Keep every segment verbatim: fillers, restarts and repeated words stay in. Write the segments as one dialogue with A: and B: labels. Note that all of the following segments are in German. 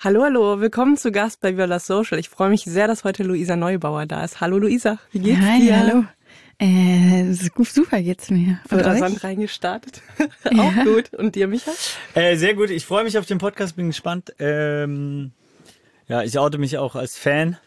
A: Hallo, hallo, willkommen zu Gast bei Viola Social. Ich freue mich sehr, dass heute Luisa Neubauer da ist. Hallo Luisa, wie geht's
B: Hi,
A: dir?
B: Hallo, äh, super geht's mir.
A: Und rasant reingestartet. Auch ja. Gut. Und dir, Micha?
C: Äh, sehr gut, ich freue mich auf den Podcast, bin gespannt. Ähm, ja, ich oute mich auch als Fan.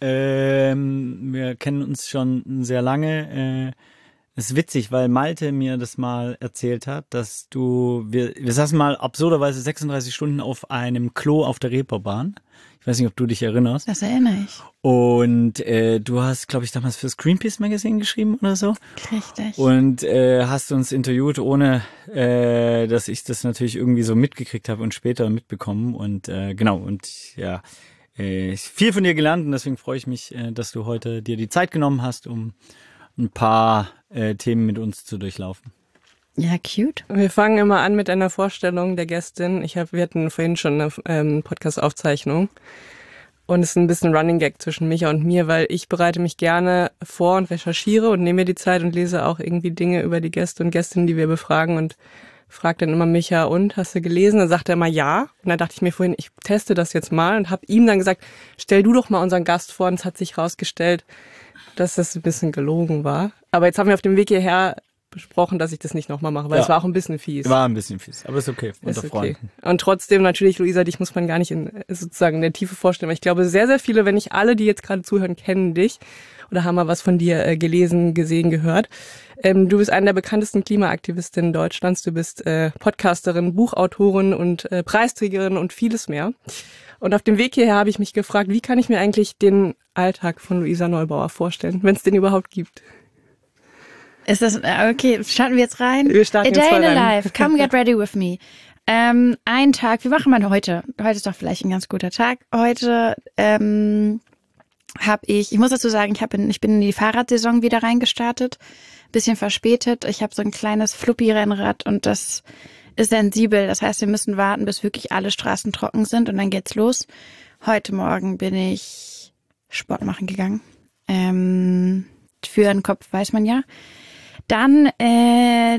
C: Ähm, wir kennen uns schon sehr lange. Äh, Es ist witzig, weil Malte mir das mal erzählt hat, dass du, wir, wir saßen mal absurderweise sechsunddreißig Stunden auf einem Klo auf der Reeperbahn. Ich weiß nicht, ob du dich erinnerst.
B: Das erinnere ich.
C: Und äh, du hast, glaube ich, damals fürs Greenpeace Magazine geschrieben oder so.
B: Richtig.
C: Und äh, hast uns interviewt, ohne äh, dass ich das natürlich irgendwie so mitgekriegt habe und später mitbekommen. Und äh, genau, und ja, äh, viel von dir gelernt und deswegen freue ich mich, äh, dass du heute dir die Zeit genommen hast, um ein paar äh, Themen mit uns zu durchlaufen.
B: Ja, cute.
A: Wir fangen immer an mit einer Vorstellung der Gästin. Ich hab, wir hatten vorhin schon eine ähm, Podcast-Aufzeichnung und es ist ein bisschen Running Gag zwischen Micha und mir, weil ich bereite mich gerne vor und recherchiere und nehme mir die Zeit und lese auch irgendwie Dinge über die Gäste und Gästinnen, die wir befragen und frage dann immer Micha, und, hast du gelesen? Dann sagt er immer ja. Und dann dachte ich mir vorhin, ich teste das jetzt mal und habe ihm dann gesagt, stell du doch mal unseren Gast vor. Und es hat sich rausgestellt, dass das ein bisschen gelogen war. Aber jetzt haben wir auf dem Weg hierher besprochen, dass ich das nicht nochmal mache, weil ja. Es war auch ein bisschen fies.
C: War ein bisschen fies, aber ist okay, unter
A: ist
C: Freunden.
A: Okay. Und trotzdem natürlich, Luisa, dich muss man gar nicht in sozusagen in der Tiefe vorstellen, weil ich glaube, sehr, sehr viele, wenn nicht alle, die jetzt gerade zuhören, kennen dich oder haben mal was von dir äh, gelesen, gesehen, gehört. Ähm, du bist eine der bekanntesten Klimaaktivistinnen Deutschlands, du bist äh, Podcasterin, Buchautorin und äh, Preisträgerin und vieles mehr. Und auf dem Weg hierher habe ich mich gefragt, wie kann ich mir eigentlich den Alltag von Luisa Neubauer vorstellen, wenn es den überhaupt gibt?
B: Ist das, okay, starten wir jetzt rein?
A: Wir starten
B: A day
A: in
B: a life, come get ready with me. Ähm, ein Tag, wie machen wir heute? Heute ist doch vielleicht ein ganz guter Tag. Heute ähm, habe ich, ich muss dazu sagen, ich, hab in, ich bin in die Fahrradsaison wieder reingestartet, bisschen verspätet. Ich habe so ein kleines Fluppi-Rennrad und das ist sensibel. Das heißt, wir müssen warten, bis wirklich alle Straßen trocken sind und dann geht's los. Heute Morgen bin ich Sport machen gegangen. Ähm, für den Kopf weiß man ja. Dann äh,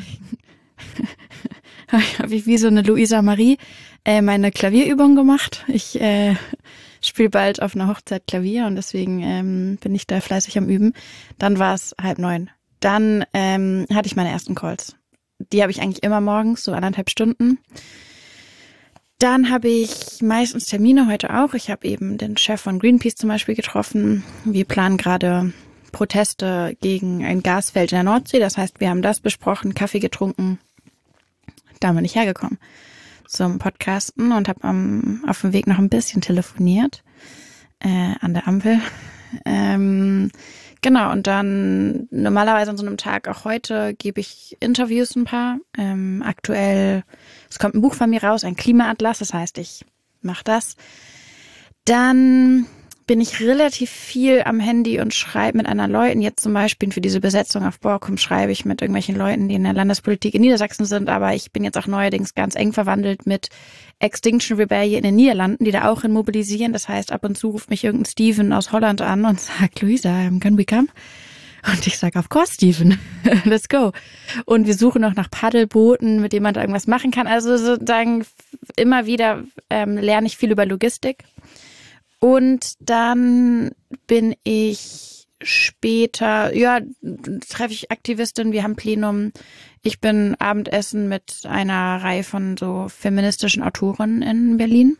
B: habe ich wie so eine Luisa Marie äh, meine Klavierübung gemacht. Ich äh, spiele bald auf einer Hochzeit Klavier und deswegen ähm, bin ich da fleißig am Üben. Dann war es halb neun. Dann ähm, hatte ich meine ersten Calls. Die habe ich eigentlich immer morgens, so anderthalb Stunden. Dann habe ich meistens Termine, heute auch. Ich habe eben den Chef von Greenpeace zum Beispiel getroffen. Wir planen gerade Proteste gegen ein Gasfeld in der Nordsee. Das heißt, wir haben das besprochen, Kaffee getrunken. Da bin ich hergekommen zum Podcasten und habe um, auf dem Weg noch ein bisschen telefoniert äh, an der Ampel. Ähm, genau, und dann normalerweise an so einem Tag, auch heute, gebe ich Interviews ein paar. Ähm, aktuell, es kommt ein Buch von mir raus, ein Klimaatlas, das heißt, ich mache das. Dann bin ich relativ viel am Handy und schreibe mit anderen Leuten. Jetzt zum Beispiel für diese Besetzung auf Borkum schreibe ich mit irgendwelchen Leuten, die in der Landespolitik in Niedersachsen sind. Aber ich bin jetzt auch neuerdings ganz eng verwandelt mit Extinction Rebellion in den Niederlanden, die da auch hin mobilisieren. Das heißt, ab und zu ruft mich irgendein Steven aus Holland an und sagt, Luisa, can we come? Und ich sage, of course, Steven, let's go. Und wir suchen noch nach Paddelbooten, mit denen man da irgendwas machen kann. Also sozusagen immer wieder ähm, lerne ich viel über Logistik. Und dann bin ich später, ja, treffe ich Aktivistinnen, wir haben Plenum. Ich bin Abendessen mit einer Reihe von so feministischen Autoren in Berlin.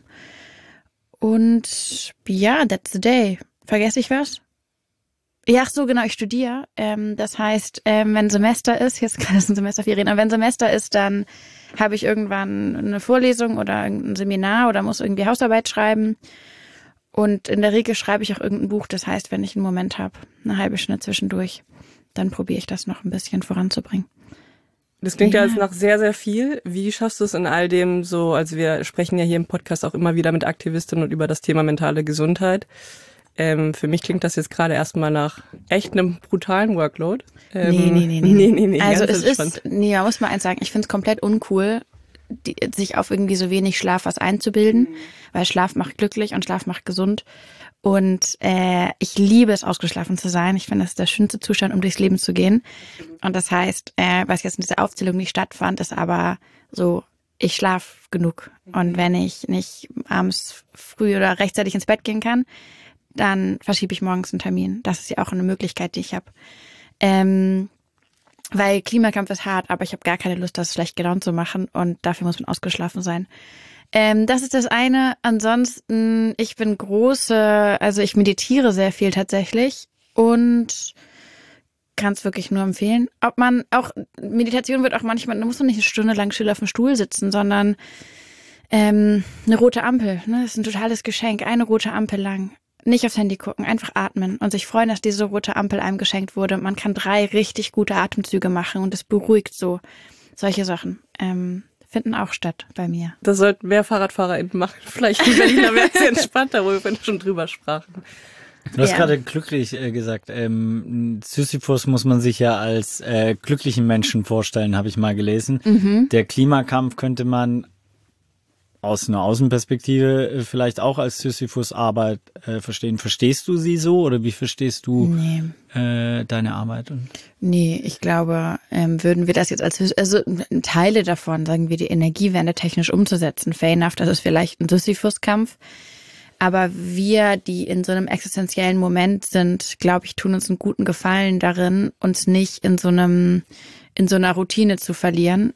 B: Und ja, that's the day. Vergesse ich was? Ja, ach so, genau, ich studiere. Ähm, das heißt, ähm, wenn Semester ist, jetzt kann es ein Semesterferien, aber wenn Semester ist, dann habe ich irgendwann eine Vorlesung oder ein Seminar oder muss irgendwie Hausarbeit schreiben. Und in der Regel schreibe ich auch irgendein Buch. Das heißt, wenn ich einen Moment habe, eine halbe Stunde zwischendurch, dann probiere ich das noch ein bisschen voranzubringen.
A: Das klingt ja jetzt nach sehr, sehr viel. Wie schaffst du es in all dem so, also wir sprechen ja hier im Podcast auch immer wieder mit Aktivistinnen und über das Thema mentale Gesundheit. Ähm, für mich klingt das jetzt gerade erstmal nach echt einem brutalen Workload. Ähm,
B: nee, nee, nee, nee.
A: nee, nee, nee
B: also es ist, nee, man muss mal eins sagen, ich finde es komplett uncool, die, sich auf irgendwie so wenig Schlaf was einzubilden, mhm. weil Schlaf macht glücklich und Schlaf macht gesund. Und äh, ich liebe es, ausgeschlafen zu sein. Ich finde, das ist der schönste Zustand, um durchs Leben zu gehen. Und das heißt, äh, was jetzt in dieser Aufzählung nicht stattfand, ist aber so ich schlafe genug. Und wenn ich nicht abends früh oder rechtzeitig ins Bett gehen kann, dann verschiebe ich morgens einen Termin. Das ist ja auch eine Möglichkeit, die ich habe. Ähm, weil Klimakampf ist hart, aber ich habe gar keine Lust, das schlecht gelaunt zu machen und dafür muss man ausgeschlafen sein. Ähm, das ist das eine. Ansonsten, ich bin große, also ich meditiere sehr viel tatsächlich und kann es wirklich nur empfehlen. Ob man auch, Meditation wird auch manchmal, da muss man nicht eine Stunde lang still auf dem Stuhl sitzen, sondern ähm, eine rote Ampel, ne? Das ist ein totales Geschenk, eine rote Ampel lang. Nicht aufs Handy gucken, einfach atmen und sich freuen, dass diese rote Ampel einem geschenkt wurde. Man kann drei richtig gute Atemzüge machen und es beruhigt so. Solche Sachen ähm, finden auch statt bei mir.
A: Das sollten mehr FahrradfahrerInnen machen. Vielleicht die Berliner wäre es entspannter, wo wir schon drüber sprachen.
C: Du hast
B: Ja.
C: gerade glücklich äh, gesagt, ähm, Sisyphus muss man sich ja als äh, glücklichen Menschen vorstellen, habe ich mal gelesen.
B: Mhm.
C: Der Klimakampf könnte man aus einer Außenperspektive äh, vielleicht auch als Sisyphus-Arbeit äh, verstehen. Verstehst du sie so oder wie verstehst du
B: Nee.
C: äh, deine Arbeit? Und
B: Nee, ich glaube, ähm, würden wir das jetzt als, also Teile davon, sagen wir, die Energiewende technisch umzusetzen, fair enough, das ist vielleicht ein Sisyphus-Kampf. Aber wir, die in so einem existenziellen Moment sind, glaube ich, tun uns einen guten Gefallen darin, uns nicht in so einem, in so einer Routine zu verlieren,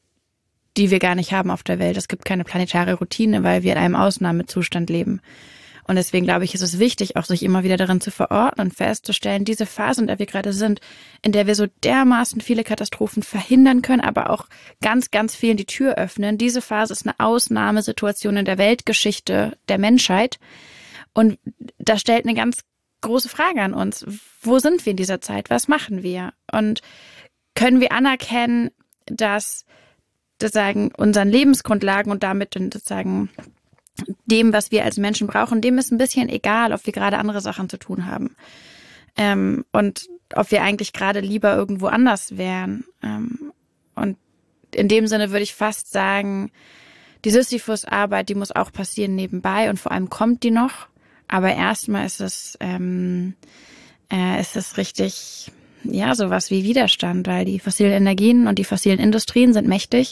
B: die wir gar nicht haben auf der Welt. Es gibt keine planetare Routine, weil wir in einem Ausnahmezustand leben. Und deswegen glaube ich, ist es wichtig, auch sich immer wieder darin zu verorten und festzustellen, diese Phase, in der wir gerade sind, in der wir so dermaßen viele Katastrophen verhindern können, aber auch ganz, ganz vielen die Tür öffnen. Diese Phase ist eine Ausnahmesituation in der Weltgeschichte der Menschheit. Und da stellt eine ganz große Frage an uns. Wo sind wir in dieser Zeit? Was machen wir? Und können wir anerkennen, dass sozusagen unseren Lebensgrundlagen und damit sozusagen dem, was wir als Menschen brauchen, dem ist ein bisschen egal, ob wir gerade andere Sachen zu tun haben. Ähm, und ob wir eigentlich gerade lieber irgendwo anders wären. Ähm, und in dem Sinne würde ich fast sagen, die Sisyphus-Arbeit, die muss auch passieren nebenbei und vor allem kommt die noch. Aber erstmal ist es, ähm, äh, ist es richtig, ja, sowas wie Widerstand, weil die fossilen Energien und die fossilen Industrien sind mächtig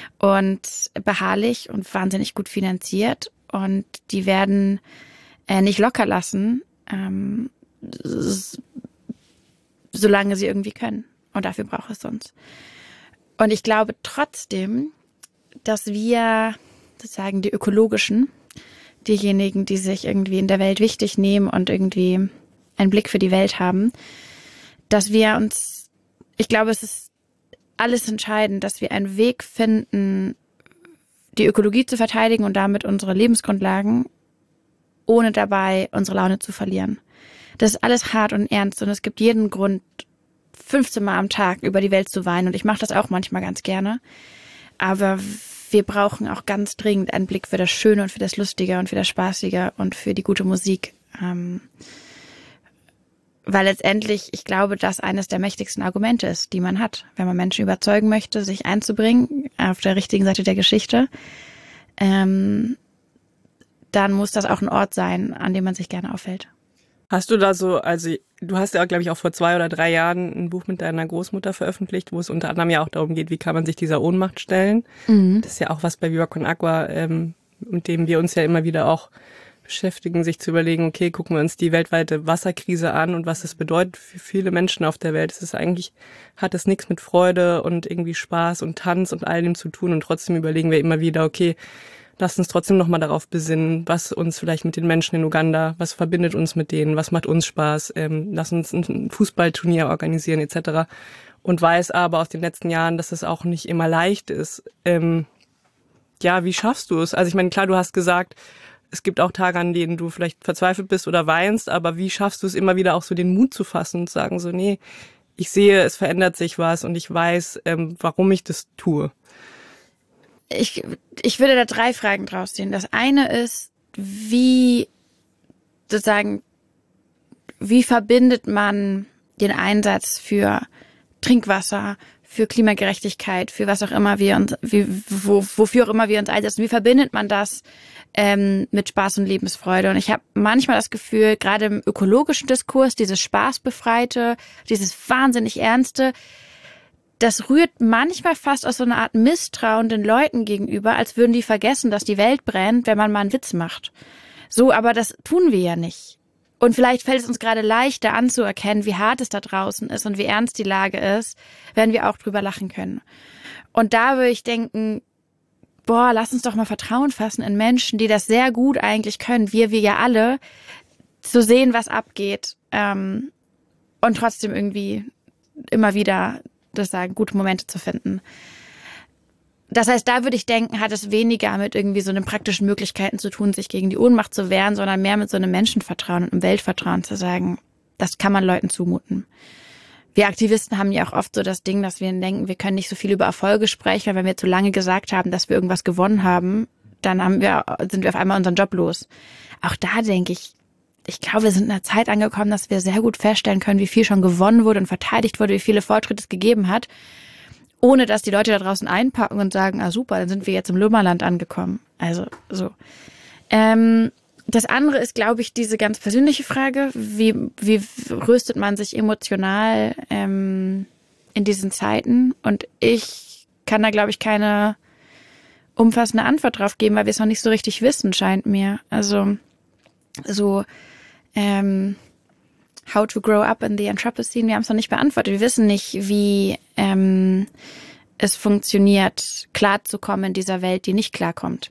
B: und beharrlich und wahnsinnig gut finanziert und die werden äh, nicht locker lassen, ähm, s- solange sie irgendwie können. Und dafür braucht es uns. Und ich glaube trotzdem, dass wir sozusagen die Ökologischen, diejenigen, die sich irgendwie in der Welt wichtig nehmen und irgendwie einen Blick für die Welt haben, dass wir uns, ich glaube, es ist alles entscheidend, dass wir einen Weg finden, die Ökologie zu verteidigen und damit unsere Lebensgrundlagen, ohne dabei unsere Laune zu verlieren. Das ist alles hart und ernst und es gibt jeden Grund, fünfzehn Mal am Tag über die Welt zu weinen und ich mache das auch manchmal ganz gerne. Aber wir brauchen auch ganz dringend einen Blick für das Schöne und für das Lustige und für das Spaßige und für die gute Musik. Ähm, Weil letztendlich, ich glaube, das eines der mächtigsten Argumente ist, die man hat, wenn man Menschen überzeugen möchte, sich einzubringen auf der richtigen Seite der Geschichte, ähm, dann muss das auch ein Ort sein, an dem man sich gerne aufhält.
A: Hast du da so, also du hast ja, glaube ich, auch vor zwei oder drei Jahren ein Buch mit deiner Großmutter veröffentlicht, wo es unter anderem ja auch darum geht, wie kann man sich dieser Ohnmacht stellen.
B: Mhm.
A: Das ist ja auch was bei Viva Con Agua, ähm, mit dem wir uns ja immer wieder auch beschäftigen, sich zu überlegen, okay, gucken wir uns die weltweite Wasserkrise an und was das bedeutet für viele Menschen auf der Welt. Es ist eigentlich, hat es nichts mit Freude und irgendwie Spaß und Tanz und all dem zu tun und trotzdem überlegen wir immer wieder, okay, lasst uns trotzdem nochmal darauf besinnen, was uns vielleicht mit den Menschen in Uganda, was verbindet uns mit denen, was macht uns Spaß, ähm, lass uns ein Fußballturnier organisieren et cetera. Und weiß aber aus den letzten Jahren, dass es auch nicht immer leicht ist. Ähm, ja, wie schaffst du es? Also ich meine, klar, du hast gesagt, es gibt auch Tage, an denen du vielleicht verzweifelt bist oder weinst, aber wie schaffst du es immer wieder auch so den Mut zu fassen und zu sagen so, nee, ich sehe, es verändert sich was und ich weiß, ähm, warum ich das tue.
B: Ich, ich würde da drei Fragen draus sehen. Das eine ist, wie sozusagen, wie verbindet man den Einsatz für Trinkwasser, für Klimagerechtigkeit, für was auch immer wir uns, wie, wo, wofür auch immer wir uns einsetzen, wie verbindet man das ähm, mit Spaß und Lebensfreude? Und ich habe manchmal das Gefühl, gerade im ökologischen Diskurs, dieses Spaßbefreite, dieses wahnsinnig Ernste, das rührt manchmal fast aus so einer Art Misstrauen den Leuten gegenüber, als würden die vergessen, dass die Welt brennt, wenn man mal einen Witz macht. So, aber das tun wir ja nicht. Und vielleicht fällt es uns gerade leichter anzuerkennen, wie hart es da draußen ist und wie ernst die Lage ist, wenn wir auch drüber lachen können. Und da würde ich denken, boah, lass uns doch mal Vertrauen fassen in Menschen, die das sehr gut eigentlich können, wir, wir ja alle, zu sehen, was abgeht, ähm, und trotzdem irgendwie immer wieder das sagen, gute Momente zu finden. Das heißt, da würde ich denken, hat es weniger mit irgendwie so einen praktischen Möglichkeiten zu tun, sich gegen die Ohnmacht zu wehren, sondern mehr mit so einem Menschenvertrauen und einem Weltvertrauen zu sagen, das kann man Leuten zumuten. Wir Aktivisten haben ja auch oft so das Ding, dass wir denken, wir können nicht so viel über Erfolge sprechen, weil wenn wir zu lange gesagt haben, dass wir irgendwas gewonnen haben, dann haben wir, sind wir auf einmal unseren Job los. Auch da denke ich, ich glaube, wir sind in einer Zeit angekommen, dass wir sehr gut feststellen können, wie viel schon gewonnen wurde und verteidigt wurde, wie viele Fortschritte es gegeben hat, ohne dass die Leute da draußen einpacken und sagen, ah super, dann sind wir jetzt im Lummerland angekommen. Also so. Ähm, das andere ist, glaube ich, diese ganz persönliche Frage, wie, wie rüstet man sich emotional ähm, in diesen Zeiten? Und ich kann da, glaube ich, keine umfassende Antwort drauf geben, weil wir es noch nicht so richtig wissen, scheint mir. Also so ähm, How to grow up in the Anthropocene, wir haben es noch nicht beantwortet. Wir wissen nicht, wie ähm, es funktioniert, klarzukommen in dieser Welt, die nicht klarkommt.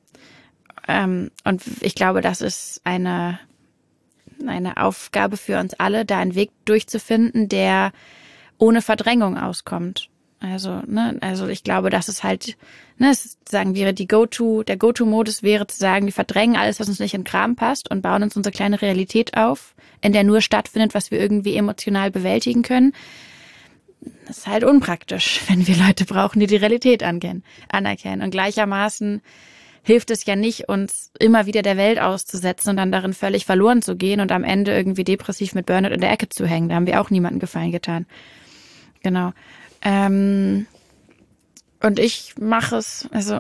B: Ähm, und ich glaube, das ist eine, eine Aufgabe für uns alle, da einen Weg durchzufinden, der ohne Verdrängung auskommt. Also, ne, also ich glaube, das ist halt, ne, es sagen wäre die Go-To, der Go-To-Modus wäre zu sagen, wir verdrängen alles, was uns nicht in den Kram passt und bauen uns unsere kleine Realität auf, in der nur stattfindet, was wir irgendwie emotional bewältigen können. Das ist halt unpraktisch, wenn wir Leute brauchen, die die Realität angehen, anerkennen. Und gleichermaßen hilft es ja nicht, uns immer wieder der Welt auszusetzen und dann darin völlig verloren zu gehen und am Ende irgendwie depressiv mit Burnout in der Ecke zu hängen. Da haben wir auch niemandem Gefallen getan. Genau. Ähm, und ich mache es, also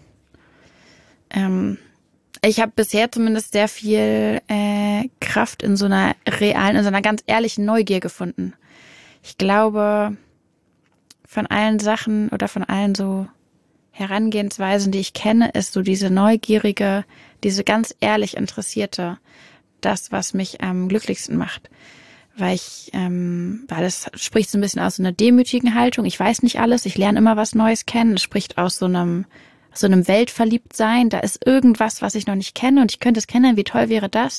B: ähm, ich habe bisher zumindest sehr viel äh, Kraft in so einer realen, in so einer ganz ehrlichen Neugier gefunden. Ich glaube, von allen Sachen oder von allen so Herangehensweisen, die ich kenne, ist so diese neugierige, diese ganz ehrlich interessierte, das, was mich am glücklichsten macht. Weil ich, ähm, weil das spricht so ein bisschen aus so einer demütigen Haltung. Ich weiß nicht alles, ich lerne immer was Neues kennen. Es spricht aus so einem, so einem Weltverliebtsein. Da ist irgendwas, was ich noch nicht kenne und ich könnte es kennen. Wie toll wäre das?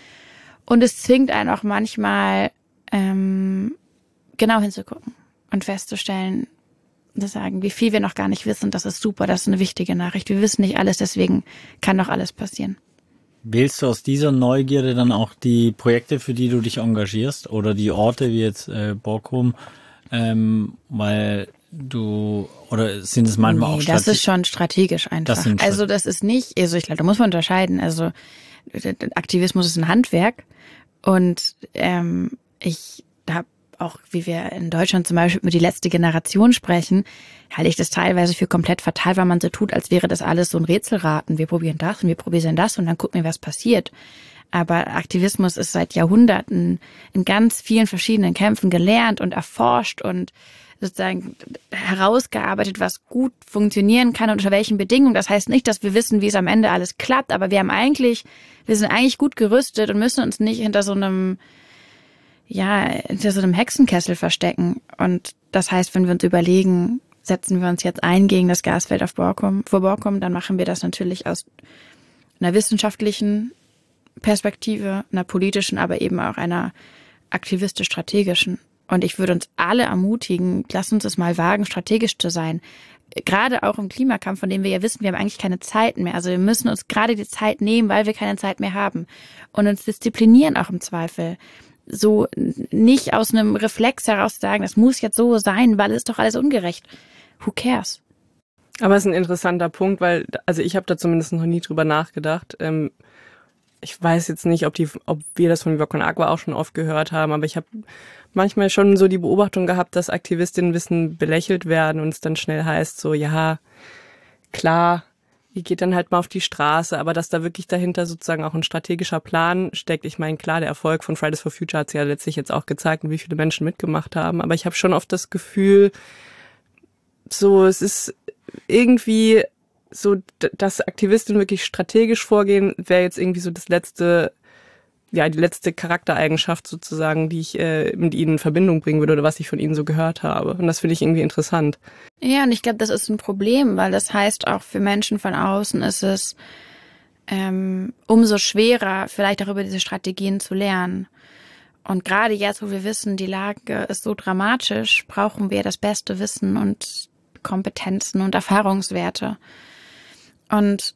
B: Und es zwingt einen auch manchmal, ähm, genau hinzugucken und festzustellen, zu sagen, wie viel wir noch gar nicht wissen. Das ist super, das ist eine wichtige Nachricht. Wir wissen nicht alles, deswegen kann noch alles passieren.
C: Wählst du aus dieser Neugierde dann auch die Projekte, für die du dich engagierst oder die Orte wie jetzt äh, Borkum, ähm, weil du, oder sind es manchmal
B: nee,
C: auch strategisch?
B: Das ist schon strategisch einfach. Das sind also das ist nicht, also ich glaube, da muss man unterscheiden. Also Aktivismus ist ein Handwerk und ähm, ich habe auch, wie wir in Deutschland zum Beispiel über die letzte Generation sprechen, halte ich das teilweise für komplett fatal, weil man so tut, als wäre das alles so ein Rätselraten. Wir probieren das und wir probieren das und dann gucken wir, was passiert. Aber Aktivismus ist seit Jahrhunderten in ganz vielen verschiedenen Kämpfen gelernt und erforscht und sozusagen herausgearbeitet, was gut funktionieren kann und unter welchen Bedingungen. Das heißt nicht, dass wir wissen, wie es am Ende alles klappt, aber wir haben eigentlich, wir sind eigentlich gut gerüstet und müssen uns nicht hinter so einem ja, hinter so einem Hexenkessel verstecken. Und das heißt, wenn wir uns überlegen, setzen wir uns jetzt ein gegen das Gasfeld auf Borkum, vor Borkum, dann machen wir das natürlich aus einer wissenschaftlichen Perspektive, einer politischen, aber eben auch einer aktivistisch-strategischen. Und ich würde uns alle ermutigen, lasst uns es mal wagen, strategisch zu sein. Gerade auch im Klimakampf, von dem wir ja wissen, wir haben eigentlich keine Zeit mehr. Also wir müssen uns gerade die Zeit nehmen, weil wir keine Zeit mehr haben. Und uns disziplinieren auch im Zweifel. So nicht aus einem Reflex heraus sagen, das muss jetzt so sein, weil es ist doch alles ungerecht. Who cares?
A: Aber es ist ein interessanter Punkt, weil, also ich habe da zumindest noch nie drüber nachgedacht. Ähm, ich weiß jetzt nicht, ob die, ob wir das von Viva Con Agua auch schon oft gehört haben, aber ich habe manchmal schon so die Beobachtung gehabt, dass Aktivistinnen ein bisschen belächelt werden und es dann schnell heißt so, ja, klar, ihr geht dann halt mal auf die Straße, aber dass da wirklich dahinter sozusagen auch ein strategischer Plan steckt. Ich meine, klar, der Erfolg von Fridays for Future hat es ja letztlich jetzt auch gezeigt, wie viele Menschen mitgemacht haben, aber ich habe schon oft das Gefühl, so, es ist irgendwie so, dass Aktivistinnen wirklich strategisch vorgehen, wäre jetzt irgendwie so das letzte, ja, die letzte Charaktereigenschaft sozusagen, die ich äh, mit ihnen in Verbindung bringen würde oder was ich von ihnen so gehört habe. Und das finde ich irgendwie interessant.
B: Ja, und ich glaube, das ist ein Problem, weil das heißt, auch für Menschen von außen ist es ähm, umso schwerer, vielleicht auch über diese Strategien zu lernen. Und gerade jetzt, wo wir wissen, die Lage ist so dramatisch, brauchen wir das beste Wissen und Kompetenzen und Erfahrungswerte. Und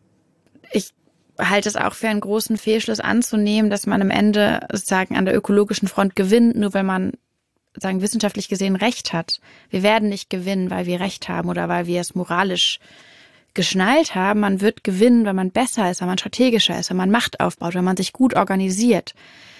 B: ich halte es auch für einen großen Fehlschluss anzunehmen, dass man am Ende sozusagen an der ökologischen Front gewinnt, nur weil man sagen wissenschaftlich gesehen Recht hat. Wir werden nicht gewinnen, weil wir Recht haben oder weil wir es moralisch geschnallt haben. Man wird gewinnen, weil man besser ist, weil man strategischer ist, weil man Macht aufbaut, weil man sich gut organisiert.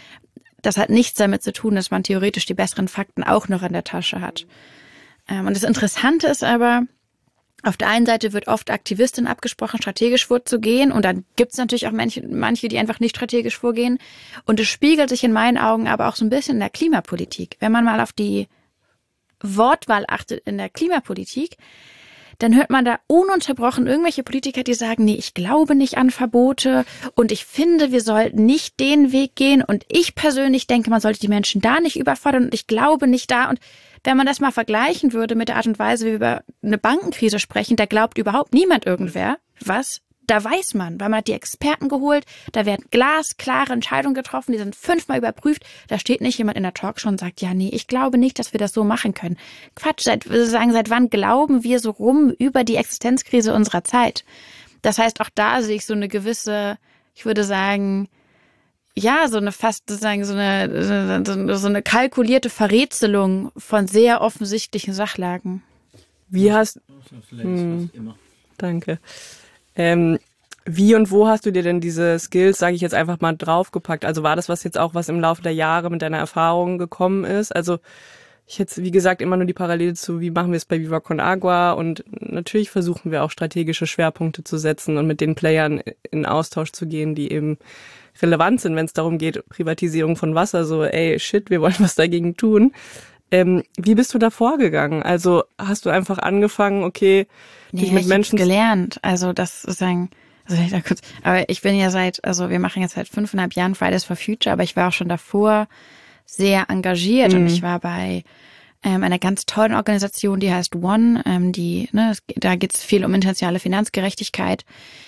B: Das hat nichts damit zu tun, dass man theoretisch die besseren Fakten auch noch in der Tasche hat. Und das Interessante ist aber, auf der einen Seite wird oft Aktivistinnen abgesprochen, strategisch vorzugehen. Und dann gibt es natürlich auch manche, manche, die einfach nicht strategisch vorgehen. Und es spiegelt sich in meinen Augen aber auch so ein bisschen in der Klimapolitik. Wenn man mal auf die Wortwahl achtet in der Klimapolitik, dann hört man da ununterbrochen irgendwelche Politiker, die sagen, nee, ich glaube nicht an Verbote und ich finde, wir sollten nicht den Weg gehen. Und ich persönlich denke, man sollte die Menschen da nicht überfordern und ich glaube nicht da. Und wenn man das mal vergleichen würde mit der Art und Weise, wie wir über eine Bankenkrise sprechen, da glaubt überhaupt niemand irgendwer was. Da weiß man, weil man hat die Experten geholt, da werden glasklare Entscheidungen getroffen, die sind fünfmal überprüft. Da steht nicht jemand in der Talkshow und sagt, ja, nee, ich glaube nicht, dass wir das so machen können. Quatsch, seit, sagen, seit wann glauben wir so rum über die Existenzkrise unserer Zeit? Das heißt, auch da sehe ich so eine gewisse, ich würde sagen, ja, so eine fast sozusagen so eine, so, so eine kalkulierte Verrätselung von sehr offensichtlichen Sachlagen.
A: Wie hast hm, danke. Ähm, wie und wo hast du dir denn diese Skills, sage ich jetzt einfach mal, draufgepackt? Also war das was jetzt auch, was im Laufe der Jahre mit deiner Erfahrung gekommen ist? Also ich hätte, wie gesagt, immer nur die Parallele zu, wie machen wir es bei Viva Con Agua? Und natürlich versuchen wir auch strategische Schwerpunkte zu setzen und mit den Playern in Austausch zu gehen, die eben relevant sind, wenn es darum geht, Privatisierung von Wasser, so, ey, shit, wir wollen was dagegen tun. Ähm, wie bist du da vorgegangen? Also hast du einfach angefangen, okay,
B: nee,
A: dich mit
B: ich
A: Menschen...
B: gelernt, also das sozusagen, also ich da kurz, aber ich bin ja seit, also wir machen jetzt seit fünfeinhalb Jahren Fridays for Future, aber ich war auch schon davor sehr engagiert mhm. und ich war bei ähm, einer ganz tollen Organisation, die heißt One, ähm, die, ne, es, da geht es viel um internationale Finanzgerechtigkeit.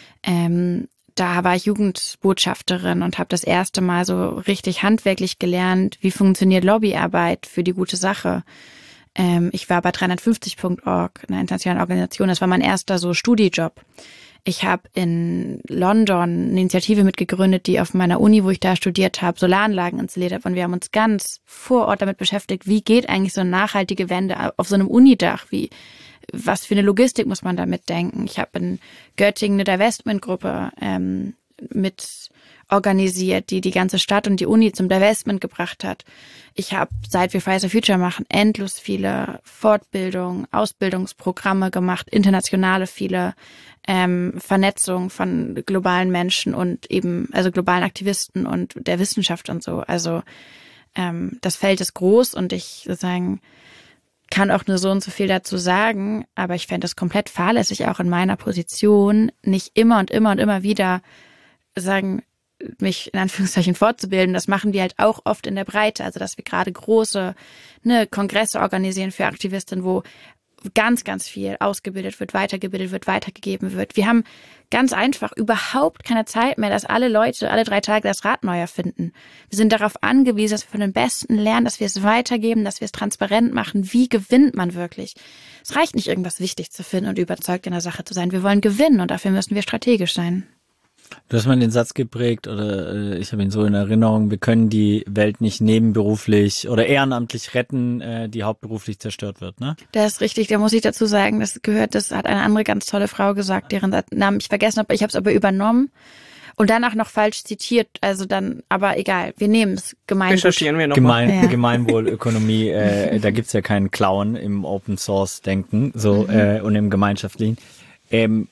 B: Ähm, Da war ich Jugendbotschafterin und habe das erste Mal so richtig handwerklich gelernt, wie funktioniert Lobbyarbeit für die gute Sache. Ähm, ich war bei dreihundertfünfzig Punkt org, einer internationalen Organisation. Das war mein erster so Studijob. Ich habe in London eine Initiative mitgegründet, die auf meiner Uni, wo ich da studiert habe, Solaranlagen installiert hat. Und wir haben uns ganz vor Ort damit beschäftigt, wie geht eigentlich so eine nachhaltige Wende auf so einem Unidach, wie was für eine Logistik muss man damit denken. Ich habe in Göttingen eine Divestment-Gruppe ähm, mit organisiert, die die ganze Stadt und die Uni zum Divestment gebracht hat. Ich habe, seit wir Fridays for Future machen, endlos viele Fortbildungen, Ausbildungsprogramme gemacht, internationale viele ähm, Vernetzung von globalen Menschen und eben, also globalen Aktivisten und der Wissenschaft und so. Also ähm, das Feld ist groß und ich sozusagen kann auch nur so und so viel dazu sagen, aber ich fände es komplett fahrlässig, auch in meiner Position nicht immer und immer und immer wieder sagen, mich in Anführungszeichen fortzubilden. Das machen wir halt auch oft in der Breite, also dass wir gerade große ne, Kongresse organisieren für Aktivistinnen, wo ganz, ganz viel ausgebildet wird, weitergebildet wird, weitergegeben wird. Wir haben ganz einfach überhaupt keine Zeit mehr, dass alle Leute alle drei Tage das Rad neu erfinden. Wir sind darauf angewiesen, dass wir von den Besten lernen, dass wir es weitergeben, dass wir es transparent machen. Wie gewinnt man wirklich? Es reicht nicht, irgendwas wichtig zu finden und überzeugt in der Sache zu sein. Wir wollen gewinnen und dafür müssen wir strategisch sein.
C: Du hast mal den Satz geprägt, oder äh, ich habe ihn so in Erinnerung, wir können die Welt nicht nebenberuflich oder ehrenamtlich retten, äh, die hauptberuflich zerstört wird, ne?
B: Das ist richtig, da muss ich dazu sagen, das gehört, das hat eine andere ganz tolle Frau gesagt, deren Namen ich vergessen habe, ich habe es aber übernommen und dann auch noch falsch zitiert, also dann, aber egal, wir nehmen es Gemeinwohl.
A: Recherchieren wir noch
C: Gemein,
A: mal.
C: Ja. Gemeinwohlökonomie, äh, da gibt's ja keinen Klauen im Open-Source-Denken so mhm. äh, und im Gemeinschaftlichen. Ähm,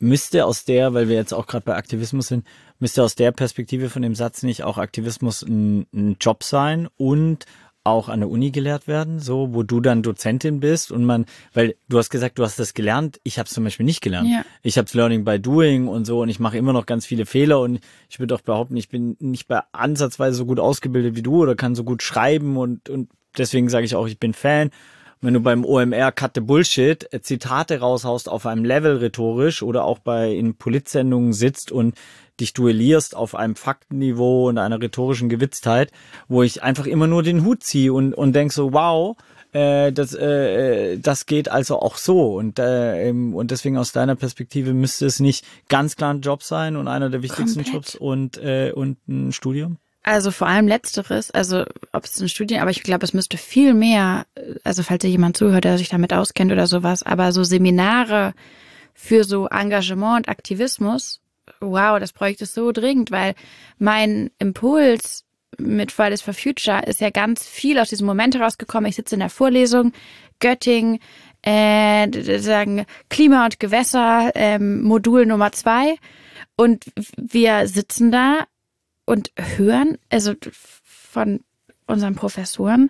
C: müsste aus der, weil wir jetzt auch gerade bei Aktivismus sind, müsste aus der Perspektive von dem Satz nicht auch Aktivismus ein, ein Job sein und auch an der Uni gelehrt werden, so, wo du dann Dozentin bist und man, weil du hast gesagt, du hast das gelernt, ich habe es zum Beispiel nicht gelernt. Ja. Ich habe es Learning by Doing und so und ich mache immer noch ganz viele Fehler und ich würde auch behaupten, ich bin nicht bei ansatzweise so gut ausgebildet wie du oder kann so gut schreiben und und deswegen sage ich auch, ich bin Fan. Wenn du beim O M R Cut the Bullshit Zitate raushaust auf einem Level rhetorisch oder auch bei in Politsendungen sitzt und dich duellierst auf einem Faktenniveau und einer rhetorischen Gewitztheit, wo ich einfach immer nur den Hut ziehe und und denk so, wow, äh, das äh, das geht also auch so und äh, und deswegen aus deiner Perspektive müsste es nicht ganz klar ein Job sein und einer der wichtigsten Komplett. Jobs und äh, und ein Studium?
B: Also vor allem Letzteres, also ob es ein Studium, aber ich glaube, es müsste viel mehr, also falls hier jemand zuhört, der sich damit auskennt oder sowas, aber so Seminare für so Engagement und Aktivismus, wow, das bräuchte es so dringend, weil mein Impuls mit Fridays for Future ist ja ganz viel aus diesem Moment herausgekommen. Ich sitze in der Vorlesung, Göttingen, äh, sagen Klima und Gewässer, ähm, Modul Nummer zwei und wir sitzen da und hören, also von unseren Professoren,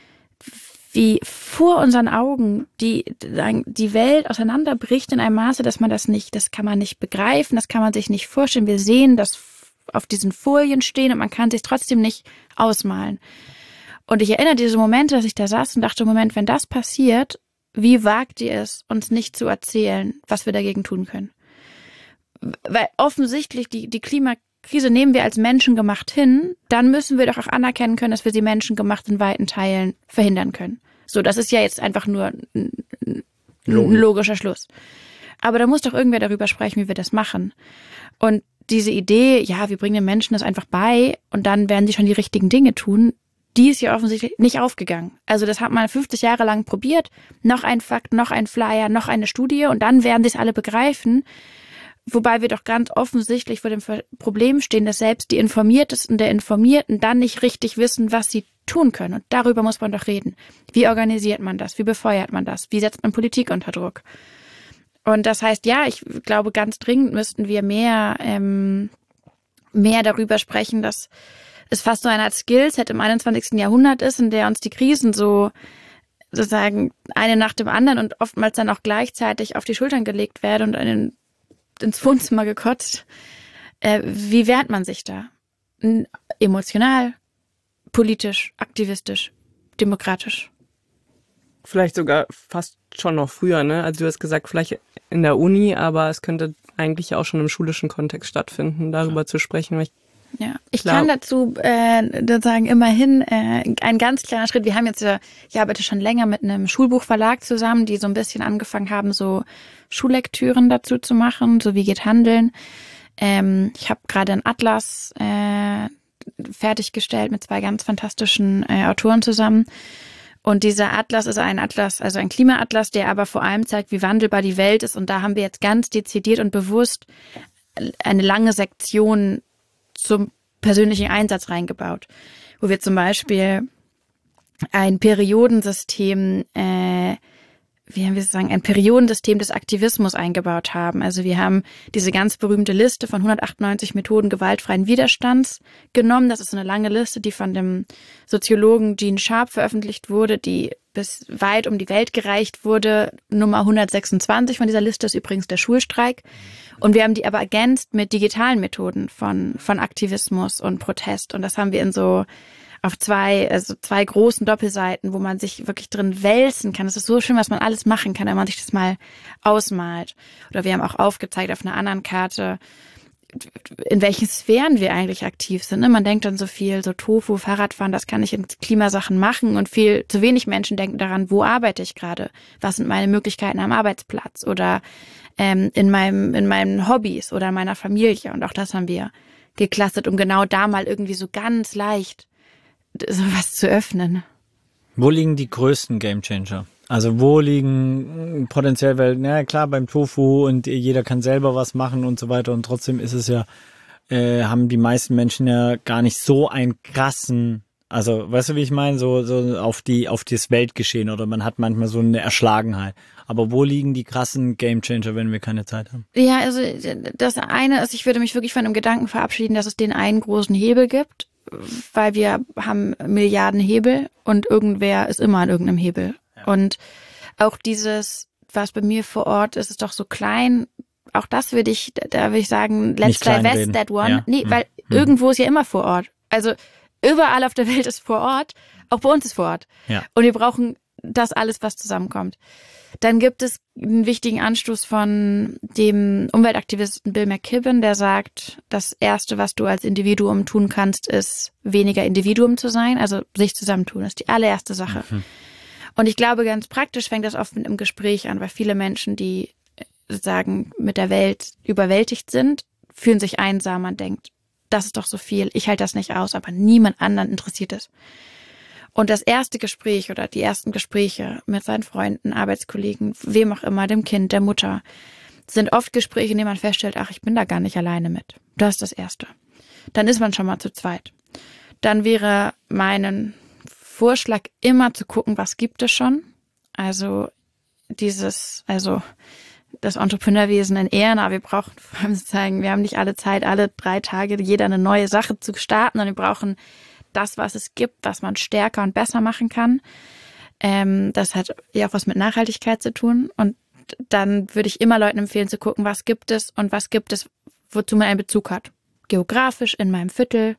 B: wie vor unseren Augen die, die Welt auseinanderbricht in einem Maße, dass man das nicht, das kann man nicht begreifen, das kann man sich nicht vorstellen. Wir sehen das auf diesen Folien stehen und man kann sich trotzdem nicht ausmalen. Und ich erinnere diese Momente, dass ich da saß und dachte, Moment, wenn das passiert, wie wagt ihr es, uns nicht zu erzählen, was wir dagegen tun können? Weil offensichtlich die, die Klimakrise nehmen wir als menschengemacht hin, dann müssen wir doch auch anerkennen können, dass wir sie menschengemacht in weiten Teilen verhindern können. So, das ist ja jetzt einfach nur ein, ein logischer Schluss. Aber da muss doch irgendwer darüber sprechen, wie wir das machen. Und diese Idee, ja, wir bringen den Menschen das einfach bei und dann werden sie schon die richtigen Dinge tun, die ist ja offensichtlich nicht aufgegangen. Also das hat man fünfzig Jahre lang probiert. Noch ein Fakt, noch ein Flyer, noch eine Studie und dann werden sie es alle begreifen. Wobei wir doch ganz offensichtlich vor dem Problem stehen, dass selbst die Informiertesten der Informierten dann nicht richtig wissen, was sie tun können. Und darüber muss man doch reden. Wie organisiert man das? Wie befeuert man das? Wie setzt man Politik unter Druck? Und das heißt, ja, ich glaube, ganz dringend müssten wir mehr, ähm, mehr darüber sprechen, dass es fast so eine Art Skillset im einundzwanzigsten Jahrhundert ist, in der uns die Krisen so sozusagen eine nach dem anderen und oftmals dann auch gleichzeitig auf die Schultern gelegt werden und einen ins Wohnzimmer gekotzt. Äh, wie wehrt man sich da? Emotional, politisch, aktivistisch, demokratisch?
A: Vielleicht sogar fast schon noch früher, ne? Also du hast gesagt, vielleicht in der Uni, aber es könnte eigentlich auch schon im schulischen Kontext stattfinden, darüber ja. zu sprechen. Weil ich
B: ja, ich glaub, kann dazu äh, sozusagen immerhin äh, ein ganz kleiner Schritt. Wir haben jetzt, äh, ich arbeite schon länger mit einem Schulbuchverlag zusammen, die so ein bisschen angefangen haben, so Schullektüren dazu zu machen, so wie geht Handeln. Ähm, ich habe gerade einen Atlas äh, fertiggestellt mit zwei ganz fantastischen äh, Autoren zusammen. Und dieser Atlas ist ein Atlas, also ein Klimaatlas, der aber vor allem zeigt, wie wandelbar die Welt ist. Und da haben wir jetzt ganz dezidiert und bewusst eine lange Sektion zum persönlichen Einsatz reingebaut, wo wir zum Beispiel ein Periodensystem, äh, wie haben wir es sagen, ein Periodensystem des Aktivismus eingebaut haben. Also wir haben diese ganz berühmte Liste von hundertachtundneunzig Methoden gewaltfreien Widerstands genommen. Das ist eine lange Liste, die von dem Soziologen Gene Sharp veröffentlicht wurde, die bis weit um die Welt gereicht wurde. Nummer hundertsechsundzwanzig von dieser Liste ist übrigens der Schulstreik. Und wir haben die aber ergänzt mit digitalen Methoden von, von Aktivismus und Protest. Und das haben wir in so auf zwei, also zwei großen Doppelseiten, wo man sich wirklich drin wälzen kann. Es ist so schön, was man alles machen kann, wenn man sich das mal ausmalt. Oder wir haben auch aufgezeigt auf einer anderen Karte, in welchen Sphären wir eigentlich aktiv sind. Man denkt dann so viel, so Tofu, Fahrradfahren, das kann ich in Klimasachen machen und viel zu wenig Menschen denken daran, wo arbeite ich gerade? Was sind meine Möglichkeiten am Arbeitsplatz oder ähm, in meinem in meinen Hobbys oder in meiner Familie? Und auch das haben wir geclustert, um genau da mal irgendwie so ganz leicht sowas zu öffnen.
C: Wo liegen die größten Gamechanger? Also wo liegen potenziell, weil, na klar, beim Tofu und jeder kann selber was machen und so weiter und trotzdem ist es ja, äh, haben die meisten Menschen ja gar nicht so einen krassen Also, weißt du, wie ich meine? So, so auf die, auf das Weltgeschehen oder man hat manchmal so eine Erschlagenheit. Aber wo liegen die krassen Gamechanger, wenn wir keine Zeit haben?
B: Ja, also das eine ist, ich würde mich wirklich von dem Gedanken verabschieden, dass es den einen großen Hebel gibt, weil wir haben Milliarden Hebel und irgendwer ist immer an irgendeinem Hebel. Ja. Und auch dieses, was bei mir vor Ort ist, ist doch so klein. Auch das würde ich, da würde ich sagen, let's divest that one. Ja. Nee, hm. weil hm. irgendwo ist ja immer vor Ort. Also überall auf der Welt ist vor Ort, auch bei uns ist vor Ort. Ja. Und wir brauchen das alles, was zusammenkommt. Dann gibt es einen wichtigen Anstoß von dem Umweltaktivisten Bill McKibben, der sagt, das Erste, was du als Individuum tun kannst, ist weniger Individuum zu sein, also sich zusammentun. Das ist die allererste Sache. Mhm. Und ich glaube, ganz praktisch fängt das oft mit einem Gespräch an, weil viele Menschen, die sozusagen mit der Welt überwältigt sind, fühlen sich einsam. Man denkt, das ist doch so viel, ich halte das nicht aus, aber niemand anderen interessiert es. Und das erste Gespräch oder die ersten Gespräche mit seinen Freunden, Arbeitskollegen, wem auch immer, dem Kind, der Mutter, sind oft Gespräche, in denen man feststellt, ach, ich bin da gar nicht alleine mit. Das ist das Erste. Dann ist man schon mal zu zweit. Dann wäre mein Vorschlag immer zu gucken, was gibt es schon. Also dieses, also das Entrepreneurwesen in Ehren, aber wir brauchen vor allem sozusagen, wir haben nicht alle Zeit, alle drei Tage jeder eine neue Sache zu starten, und wir brauchen das, was es gibt, was man stärker und besser machen kann. Ähm, das hat ja auch was mit Nachhaltigkeit zu tun. Und dann würde ich immer Leuten empfehlen zu gucken, was gibt es und was gibt es, wozu man einen Bezug hat. Geografisch in meinem Viertel,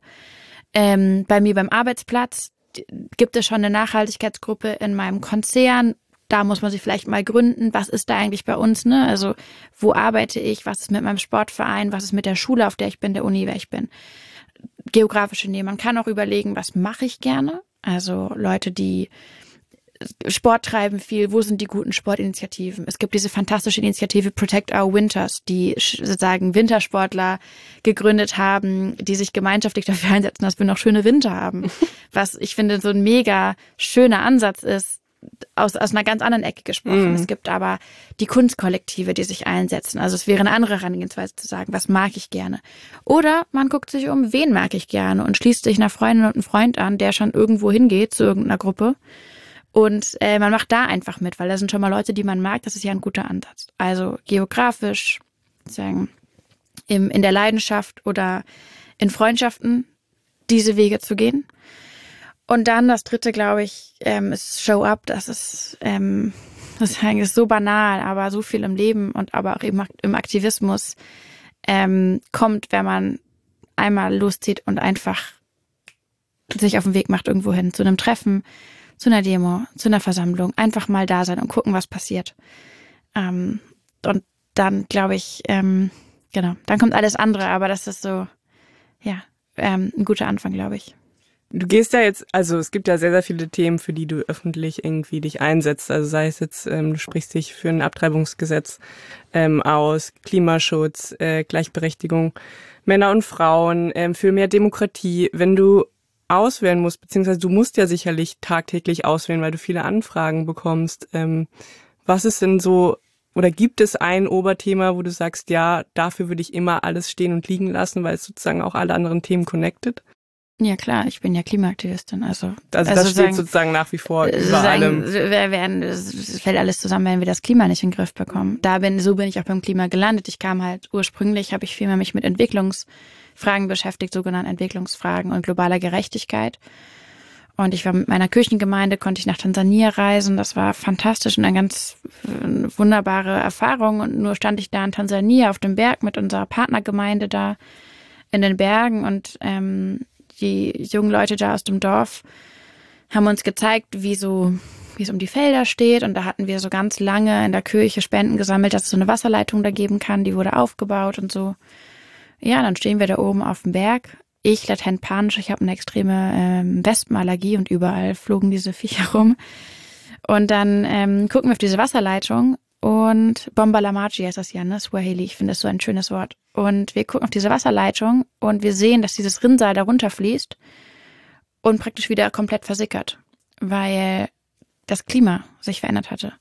B: ähm, bei mir beim Arbeitsplatz gibt es schon eine Nachhaltigkeitsgruppe in meinem Konzern. Da muss man sich vielleicht mal gründen. Was ist da eigentlich bei uns? Ne? Also wo arbeite ich? Was ist mit meinem Sportverein? Was ist mit der Schule, auf der ich bin, der Uni, wer ich bin? Geografische Nähe. Man kann auch überlegen, was mache ich gerne? Also Leute, die Sport treiben viel, wo sind die guten Sportinitiativen? Es gibt diese fantastische Initiative Protect Our Winters, die sozusagen Wintersportler gegründet haben, die sich gemeinschaftlich dafür einsetzen, dass wir noch schöne Winter haben. Was ich finde so ein mega schöner Ansatz ist, aus, aus einer ganz anderen Ecke gesprochen. Mhm. Es gibt aber die Kunstkollektive, die sich einsetzen. Also es wäre eine andere Herangehensweise zu sagen, was mag ich gerne? Oder man guckt sich um, wen mag ich gerne, und schließt sich einer Freundin und einem Freund an, der schon irgendwo hingeht zu irgendeiner Gruppe. Und äh, man macht da einfach mit, weil da sind schon mal Leute, die man mag. Das ist ja ein guter Ansatz. Also geografisch, sagen, im, in der Leidenschaft oder in Freundschaften diese Wege zu gehen. Und dann das dritte, glaube ich, ähm, ist Show Up. Das ist, ähm, das ist eigentlich so banal, aber so viel im Leben und aber auch eben im Aktivismus ähm, kommt, wenn man einmal loszieht und einfach sich auf den Weg macht irgendwo hin, zu einem Treffen, zu einer Demo, zu einer Versammlung, einfach mal da sein und gucken, was passiert. Ähm, und dann, glaube ich, ähm, genau, dann kommt alles andere, aber das ist so, ja, ähm, ein guter Anfang, glaube ich.
A: Du gehst ja jetzt, also es gibt ja sehr, sehr viele Themen, für die du öffentlich irgendwie dich einsetzt. Also sei es jetzt, ähm, du sprichst dich für ein Abtreibungsgesetz ähm, aus, Klimaschutz, äh, Gleichberechtigung Männer und Frauen, ähm, für mehr Demokratie. Wenn du auswählen musst, beziehungsweise du musst ja sicherlich tagtäglich auswählen, weil du viele Anfragen bekommst. Ähm, was ist denn so, oder gibt es ein Oberthema, wo du sagst, ja, dafür würde ich immer alles stehen und liegen lassen, weil es sozusagen auch alle anderen Themen connected?
B: Ja klar, ich bin ja Klimaaktivistin, also
A: also, also das steht sagen, sozusagen nach wie vor über sagen, allem.
B: Wir werden, es fällt alles zusammen, wenn wir das Klima nicht in den Griff bekommen. Da bin, so bin ich auch beim Klima gelandet. Ich kam halt ursprünglich, habe ich vielmehr mich mit Entwicklungsfragen beschäftigt, sogenannten Entwicklungsfragen und globaler Gerechtigkeit. Und ich war mit meiner Kirchengemeinde, konnte ich nach Tansania reisen. Das war fantastisch und eine ganz wunderbare Erfahrung. Und nur stand ich da in Tansania auf dem Berg mit unserer Partnergemeinde da in den Bergen, und ähm, die jungen Leute da aus dem Dorf haben uns gezeigt, wie so, wie es um die Felder steht. Und da hatten wir so ganz lange in der Kirche Spenden gesammelt, dass es so eine Wasserleitung da geben kann. Die wurde aufgebaut und so. Ja, dann stehen wir da oben auf dem Berg. Ich latent panisch, ich habe eine extreme ähm, Wespenallergie und überall flogen diese Viecher rum. Und dann ähm, gucken wir auf diese Wasserleitung und Bombalamaji heißt das ja, ne? Swahili, ich finde das so ein schönes Wort. Und wir gucken auf diese Wasserleitung und wir sehen, dass dieses Rinnsal da runterfließt und praktisch wieder komplett versickert, weil das Klima sich verändert hatte.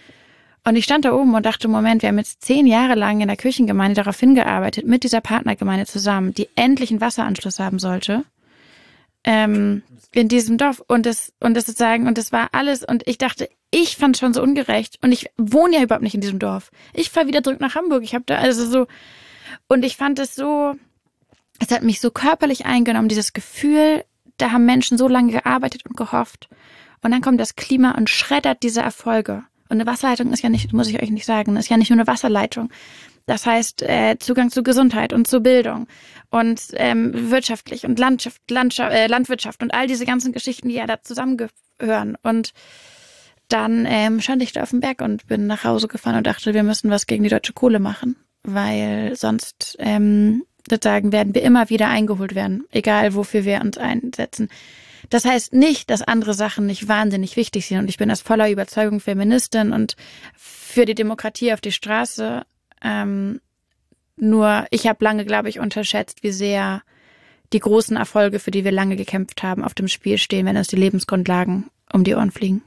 B: Und ich stand da oben und dachte, Moment, wir haben jetzt zehn Jahre lang in der Kirchengemeinde darauf hingearbeitet, mit dieser Partnergemeinde zusammen, die endlich einen Wasseranschluss haben sollte. ähm, in diesem Dorf und das und das sozusagen und das war alles und ich dachte, ich fand es schon so ungerecht und ich wohne ja überhaupt nicht in diesem Dorf. Ich fahre wieder zurück nach Hamburg. Ich habe da also so und ich fand es so, es hat mich so körperlich eingenommen, dieses Gefühl, da haben Menschen so lange gearbeitet und gehofft und dann kommt das Klima und schreddert diese Erfolge. Und eine Wasserleitung ist ja nicht, muss ich euch nicht sagen, ist ja nicht nur eine Wasserleitung. Das heißt äh, Zugang zu Gesundheit und zu Bildung und ähm, wirtschaftlich und Landschaft, Landschaft, äh, Landwirtschaft und all diese ganzen Geschichten, die ja da zusammengehören. Und dann ähm, stand ich da auf dem Berg und bin nach Hause gefahren und dachte, wir müssen was gegen die deutsche Kohle machen, weil sonst ähm, sozusagen werden wir immer wieder eingeholt werden, egal wofür wir uns einsetzen. Das heißt nicht, dass andere Sachen nicht wahnsinnig wichtig sind und ich bin aus voller Überzeugung Feministin und für die Demokratie auf die Straße. Ähm, nur ich habe lange, glaube ich, unterschätzt, wie sehr die großen Erfolge, für die wir lange gekämpft haben, auf dem Spiel stehen, wenn uns die Lebensgrundlagen um die Ohren fliegen.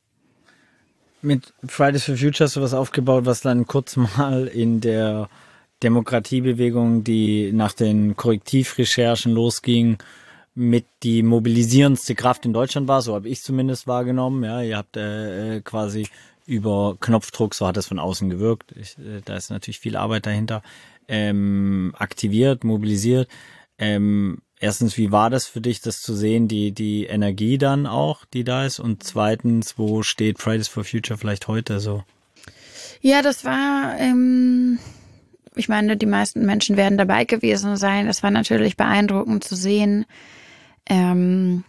C: Mit Fridays for Future hast du was aufgebaut, was dann kurz mal in der Demokratiebewegung, die nach den Korrektivrecherchen losging, mit die mobilisierendste Kraft in Deutschland war. So habe ich zumindest wahrgenommen. Ja, ihr habt äh, quasi über Knopfdruck, so hat es von außen gewirkt, ich, äh, da ist natürlich viel Arbeit dahinter, ähm, aktiviert, mobilisiert. Ähm, erstens, wie war das für dich, das zu sehen, die die Energie dann auch, die da ist? Und zweitens, wo steht Fridays for Future vielleicht heute so?
B: Ja, das war, ähm, ich meine, die meisten Menschen werden dabei gewesen sein. Es war natürlich beeindruckend zu sehen, ähm,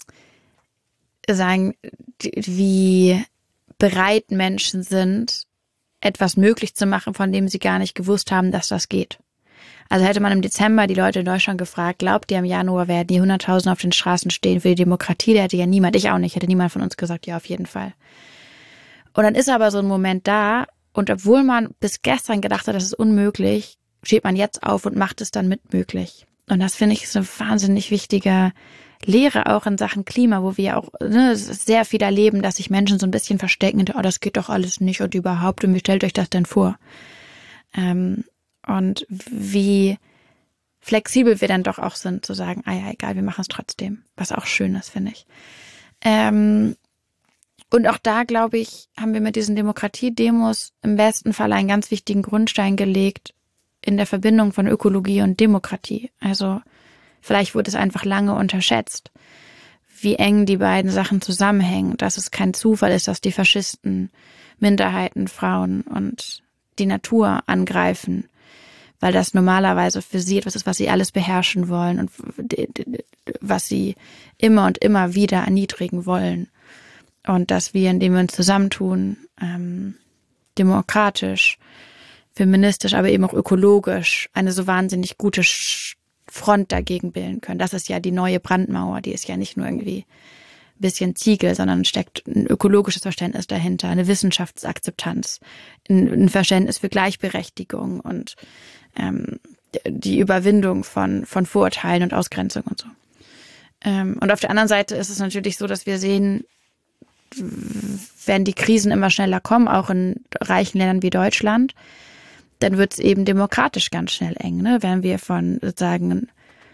B: sagen, wie bereit Menschen sind, etwas möglich zu machen, von dem sie gar nicht gewusst haben, dass das geht. Also hätte man im Dezember die Leute in Deutschland gefragt, glaubt ihr, im Januar werden die hunderttausend auf den Straßen stehen für die Demokratie? Da hätte ja niemand, ich auch nicht, hätte niemand von uns gesagt, ja, auf jeden Fall. Und dann ist aber so ein Moment da und obwohl man bis gestern gedacht hat, das ist unmöglich, steht man jetzt auf und macht es dann mit möglich. Und das finde ich ist eine wahnsinnig wichtige Lehre auch in Sachen Klima, wo wir auch ne, sehr viel erleben, dass sich Menschen so ein bisschen verstecken und oh, das geht doch alles nicht und überhaupt und wie stellt euch das denn vor? Ähm, und wie flexibel wir dann doch auch sind, zu sagen, ah ja, egal, wir machen es trotzdem, was auch schön ist, finde ich. Ähm, und auch da, glaube ich, haben wir mit diesen Demokratiedemos im besten Fall einen ganz wichtigen Grundstein gelegt in der Verbindung von Ökologie und Demokratie. Also vielleicht wurde es einfach lange unterschätzt, wie eng die beiden Sachen zusammenhängen, dass es kein Zufall ist, dass die Faschisten Minderheiten, Frauen und die Natur angreifen, weil das normalerweise für sie etwas ist, was sie alles beherrschen wollen und was sie immer und immer wieder erniedrigen wollen. Und dass wir, indem wir uns zusammentun, ähm, demokratisch, feministisch, aber eben auch ökologisch, eine so wahnsinnig gute Front dagegen bilden können. Das ist ja die neue Brandmauer, die ist ja nicht nur irgendwie ein bisschen Ziegel, sondern steckt ein ökologisches Verständnis dahinter, eine Wissenschaftsakzeptanz, ein, ein Verständnis für Gleichberechtigung und ähm, die Überwindung von, von Vorurteilen und Ausgrenzung und so. Ähm, und auf der anderen Seite ist es natürlich so, dass wir sehen, wenn die Krisen immer schneller kommen, auch in reichen Ländern wie Deutschland, dann wird es eben demokratisch ganz schnell eng, ne? Wenn wir von sozusagen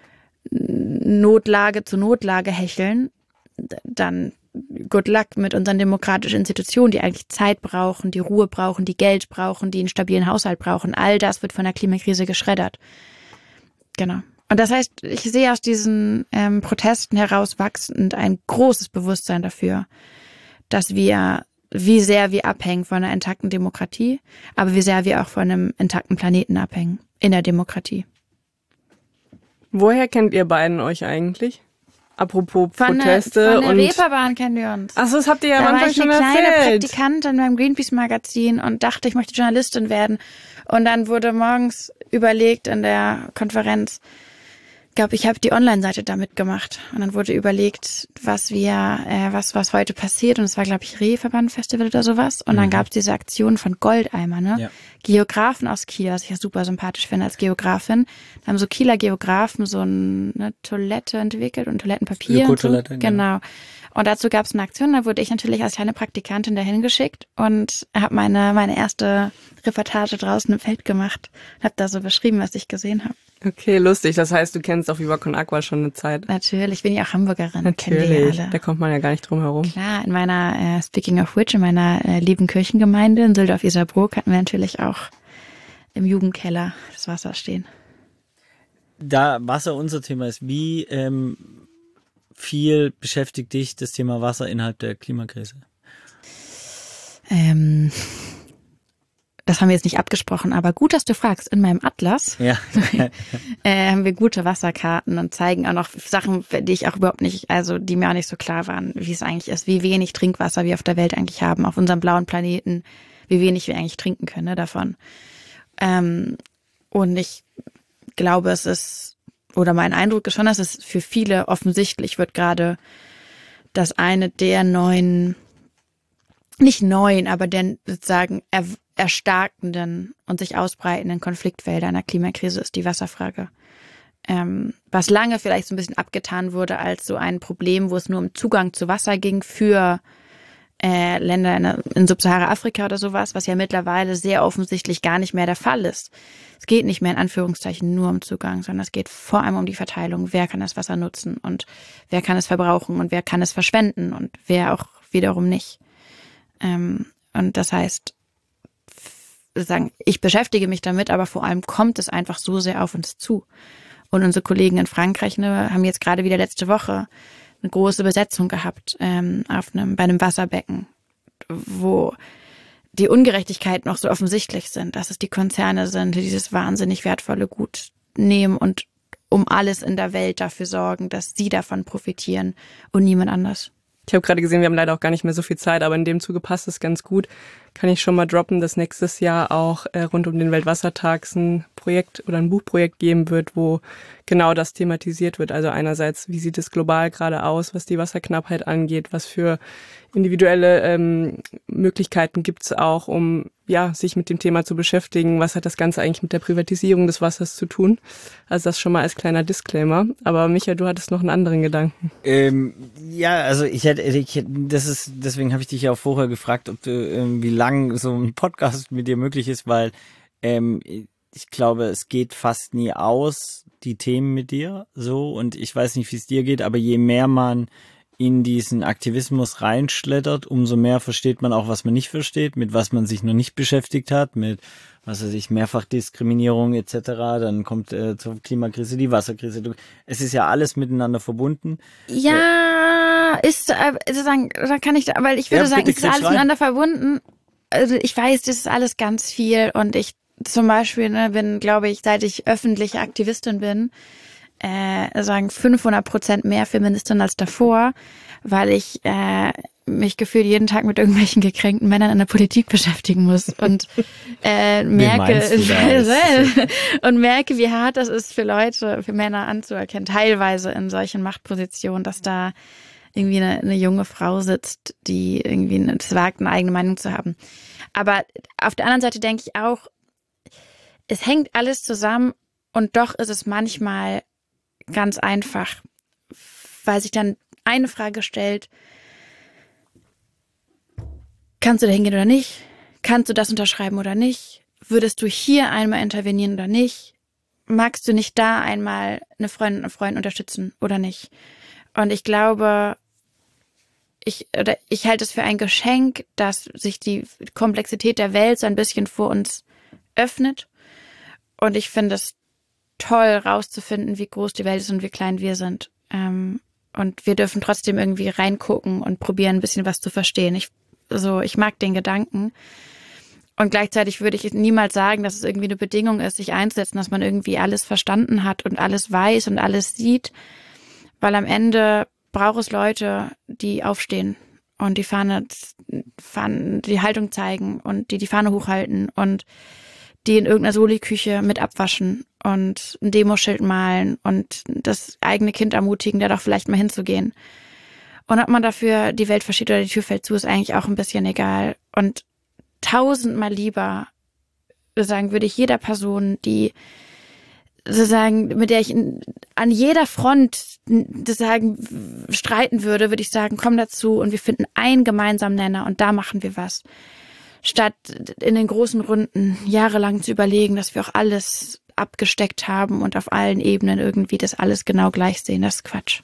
B: Notlage zu Notlage hecheln, dann good luck mit unseren demokratischen Institutionen, die eigentlich Zeit brauchen, die Ruhe brauchen, die Geld brauchen, die einen stabilen Haushalt brauchen. All das wird von der Klimakrise geschreddert. Genau. Und das heißt, ich sehe aus diesen ähm, Protesten heraus wachsend ein großes Bewusstsein dafür, dass wir, wie sehr wir abhängen von einer intakten Demokratie, aber wie sehr wir auch von einem intakten Planeten abhängen in der Demokratie.
A: Woher kennt ihr beiden euch eigentlich? Apropos
B: von
A: Proteste
B: der, von der
A: und...
B: Reeperbahn kennen wir uns.
A: Achso, das habt ihr ja
B: da
A: am Anfang
B: war ich
A: schon
B: eine kleine
A: erzählt.
B: Praktikantin beim Greenpeace-Magazin und dachte, ich möchte Journalistin werden. Und dann wurde morgens überlegt in der Konferenz, ich glaube, ich habe die Online-Seite da mitgemacht. Und dann wurde überlegt, was wir, äh, was was heute passiert. Und es war, glaube ich, Reeperbahn-Festival oder sowas. Und mhm. dann gab es diese Aktion von Goldeimer, ne? Ja. Geografen aus Kiel, was ich ja super sympathisch finde als Geografin. Da haben so Kieler Geografen so eine Toilette entwickelt und Toilettenpapier. Und so.
C: Öko-Toilette,
B: genau. Und dazu gab es eine Aktion, da wurde ich natürlich als kleine Praktikantin dahin geschickt und habe meine, meine erste Reportage draußen im Feld gemacht. Habe da so beschrieben, was ich gesehen habe.
A: Okay, lustig. Das heißt, du kennst auch Viva Con Agua schon eine Zeit.
B: Natürlich, bin ich auch Hamburgerin.
A: Natürlich,
B: alle.
A: Da kommt man ja gar nicht drum herum.
B: Klar, in meiner, äh, speaking of which, in meiner äh, lieben Kirchengemeinde in Sildorf-Iserbrook hatten wir natürlich auch im Jugendkeller das Wasser stehen.
C: Da Wasser unser Thema ist, wie ähm, viel beschäftigt dich das Thema Wasser innerhalb der Klimakrise?
B: Ähm, das haben wir jetzt nicht abgesprochen, aber gut, dass du fragst. In meinem Atlas
C: ja.
B: äh, haben wir gute Wasserkarten und zeigen auch noch Sachen, die ich auch überhaupt nicht, also die mir auch nicht so klar waren, wie es eigentlich ist, wie wenig Trinkwasser wir auf der Welt eigentlich haben, auf unserem blauen Planeten, wie wenig wir eigentlich trinken können, ne, davon. Ähm, und ich glaube, es ist, oder mein Eindruck ist schon, dass es für viele offensichtlich wird gerade, dass eine der neuen, nicht neuen, aber der sozusagen er, erstarkenden und sich ausbreitenden Konfliktfelder einer Klimakrise ist die Wasserfrage. Ähm, was lange vielleicht so ein bisschen abgetan wurde als so ein Problem, wo es nur um Zugang zu Wasser ging für äh, Länder in, in Subsahara-Afrika oder sowas, was ja mittlerweile sehr offensichtlich gar nicht mehr der Fall ist. Es geht nicht mehr in Anführungszeichen nur um Zugang, sondern es geht vor allem um die Verteilung. Wer kann das Wasser nutzen und wer kann es verbrauchen und wer kann es verschwenden und wer auch wiederum nicht. Ähm, und das heißt, sagen, ich beschäftige mich damit, aber vor allem kommt es einfach so sehr auf uns zu. Und unsere Kollegen in Frankreich ne, haben jetzt gerade wieder letzte Woche eine große Besetzung gehabt ähm, auf einem, bei einem Wasserbecken, wo die Ungerechtigkeiten noch so offensichtlich sind, dass es die Konzerne sind, die dieses wahnsinnig wertvolle Gut nehmen und um alles in der Welt dafür sorgen, dass sie davon profitieren und niemand anders.
A: Ich habe gerade gesehen, wir haben leider auch gar nicht mehr so viel Zeit, aber in dem Zuge passt es ganz gut. Kann ich schon mal droppen, dass nächstes Jahr auch äh, rund um den Weltwassertag ein Projekt oder ein Buchprojekt geben wird, wo genau das thematisiert wird. Also einerseits, wie sieht es global gerade aus, was die Wasserknappheit angeht, was für individuelle ähm, Möglichkeiten gibt es auch, um ja sich mit dem Thema zu beschäftigen. Was hat das Ganze eigentlich mit der Privatisierung des Wassers zu tun? Also das schon mal als kleiner Disclaimer. Aber Micha, du hattest noch einen anderen Gedanken.
C: Ähm, ja, also ich hätte, ich hätte, das ist, deswegen habe ich dich ja auch vorher gefragt, ob du, ähm, wie lang so ein Podcast mit dir möglich ist, weil ähm, ich glaube, es geht fast nie aus, die Themen mit dir so, und ich weiß nicht, wie es dir geht, aber je mehr man in diesen Aktivismus reinschlittert, umso mehr versteht man auch, was man nicht versteht, mit was man sich noch nicht beschäftigt hat, mit, was weiß ich, Mehrfachdiskriminierung et cetera. Dann kommt äh, zur Klimakrise die Wasserkrise. Es ist ja alles miteinander verbunden.
B: Ja, ist, äh, sozusagen, da kann ich, weil ich würde
C: Ja,
B: sagen,
C: bitte,
B: es ist alles
C: kretsch rein.
B: miteinander verbunden. Also ich weiß, das ist alles ganz viel und ich zum Beispiel ne, bin, glaube ich, seit ich öffentliche Aktivistin bin, äh, sagen fünfhundert Prozent mehr Feministin als davor, weil ich äh, mich gefühlt jeden Tag mit irgendwelchen gekränkten Männern in der Politik beschäftigen muss und äh, merke und merke, wie hart das ist für Leute, für Männer anzuerkennen, teilweise in solchen Machtpositionen, dass da irgendwie eine, eine junge Frau sitzt, die irgendwie es wagt, eine eigene Meinung zu haben. Aber auf der anderen Seite denke ich auch, es hängt alles zusammen und doch ist es manchmal ganz einfach, weil sich dann eine Frage stellt, kannst du da hingehen oder nicht? Kannst du das unterschreiben oder nicht? Würdest du hier einmal intervenieren oder nicht? Magst du nicht da einmal eine Freundin, einen Freund unterstützen oder nicht? Und ich glaube, ich, oder ich halte es für ein Geschenk, dass sich die Komplexität der Welt so ein bisschen vor uns öffnet. Und ich finde es toll, rauszufinden, wie groß die Welt ist und wie klein wir sind. Ähm, und wir dürfen trotzdem irgendwie reingucken und probieren, ein bisschen was zu verstehen. Ich, so, ich mag den Gedanken. Und gleichzeitig würde ich niemals sagen, dass es irgendwie eine Bedingung ist, sich einzusetzen, dass man irgendwie alles verstanden hat und alles weiß und alles sieht. Weil am Ende braucht es Leute, die aufstehen und die Fahne, Fahne, die Haltung zeigen und die die Fahne hochhalten und die in irgendeiner Soli-Küche mit abwaschen und ein Demoschild malen und das eigene Kind ermutigen, da doch vielleicht mal hinzugehen. Und ob man dafür die Welt versteht oder die Tür fällt zu, ist eigentlich auch ein bisschen egal. Und tausendmal lieber, sagen würde ich, jeder Person, die sozusagen, mit der ich in, an jeder Front sozusagen streiten würde, würde ich sagen, komm dazu und wir finden einen gemeinsamen Nenner und da machen wir was. Statt in den großen Runden jahrelang zu überlegen, dass wir auch alles abgesteckt haben und auf allen Ebenen irgendwie das alles genau gleich sehen. Das ist Quatsch.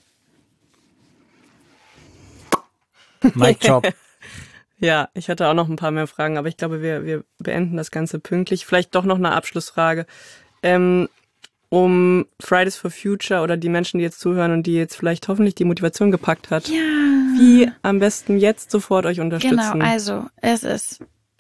C: Mic drop.
A: Ja, ich hatte auch noch ein paar mehr Fragen, aber ich glaube, wir, wir beenden das Ganze pünktlich. Vielleicht doch noch eine Abschlussfrage. Ähm, um Fridays for Future oder die Menschen, die jetzt zuhören und die jetzt vielleicht hoffentlich die Motivation gepackt hat.
B: Ja.
A: Wie am besten jetzt sofort euch unterstützen?
B: Genau, also es ist